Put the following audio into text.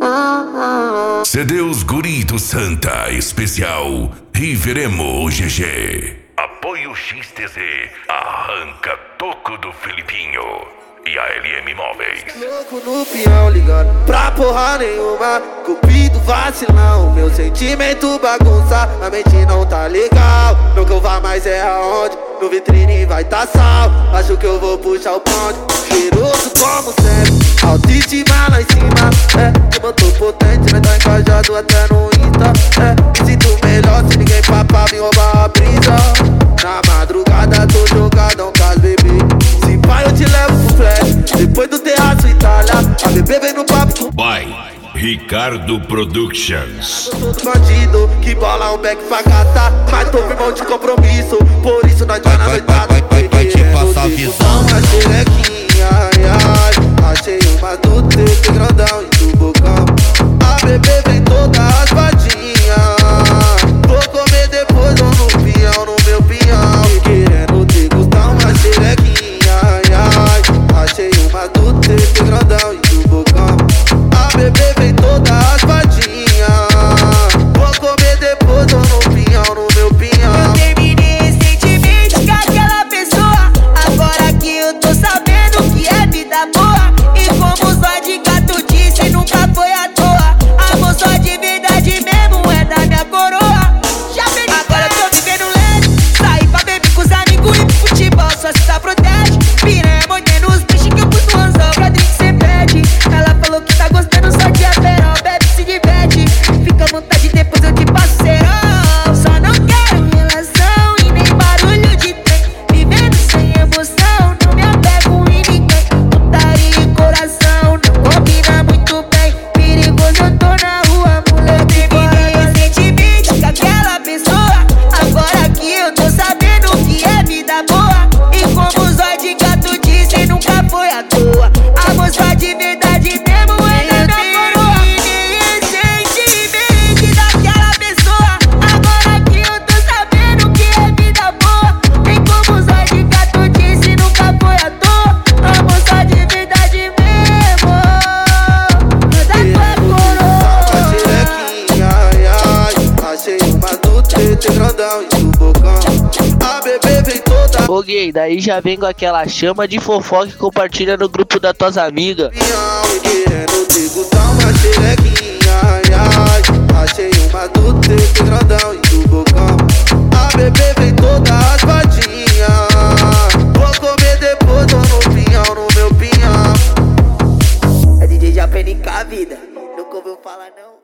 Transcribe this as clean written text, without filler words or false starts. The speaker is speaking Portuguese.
CD Os Guri do Santa Especial Riveremo GG. Apoio XTZ, arranca toco do Felipinho e a LM Móveis. Louco no peão, ligando pra porra nenhuma. Cupido vacilão, meu sentimento bagunça. A mente não tá legal, não que eu vá mais é aonde. No vitrine vai tá sal, acho que eu vou puxar o bonde. Cheiroso como sempre, autoestima lá em cima. Que motor potente, né, tá engajado até no Insta. Me sinto melhor se ninguém papar me roubar a brisa. Na madrugada tô jogadão com as bebê. Se pai eu te levo pro flash, depois do terraço Itália. A bebê vem no papo By Ricardo Productions. todo bandido que bola um back pra catar. Mas tô firmão de compromisso, por isso nós tá na noitada. Vai te passar a visão. Uma xerequinha, ai, ai. Achei uma do teu grandão e do bocão. A bebê vem toda raspadinha. Vou comer depois ou no pinhão, no meu pinhão. Querendo degustar uma xerequinha, ai, ai. Achei uma do teu grandão e do bocão. A bebê vem toda raspadinha. Vou comer depois ou no pinhão, no meu pinhão. Eu terminei recentemente com aquela pessoa. Agora que eu tô sabendo que é vida boa. E como só de gato disse, nunca foi à toa. Amor só de verdade mesmo é da minha coroa. Já peguei, agora eu tô vivendo leve. Saí pra beber com os amigos e pro futebol só se tá protege. Piranha mordendo os peixes que eu pus no anzol pra drink cê pede. Ela falou que tá gostando só de aperol, bebe se diverte. Fica à vontade, depois eu te passo serão. Só não quero relação e nem barulho de trem. Vivendo sem emoção, não me apego em ninguém. Putaria e coração não combina muito bem. Perigoso eu tô na rua, moleque. Terminei recentemente com aquela pessoa. Agora que eu tô sabendo que é vida boa. E como o zóio de gato disse, nunca foi à toa. Amor só de verdade mesmo é da minha coroa. Recentemente daquela pessoa. Agora que eu tô sabendo que é vida boa. E como o zóio de gato disse, nunca foi à toa. Amor só de verdade mesmo é da minha Uma coroa. xerequinha, ai, ai. Achei uma do teu grandão e do bocão. A bebê vem toda Ô gay, daí já vem com aquela chama de fofoca e compartilha no grupo das tuas amigas. pinhão. E querendo degustar uma xerequinha, ai, ai. Achei uma do teu grandão e do bocão. A bebê vem toda raspadinha. Vou comer depois ou no pinhão, no meu pinhão. É DJ Japenic a vida, nunca ouviu falar não.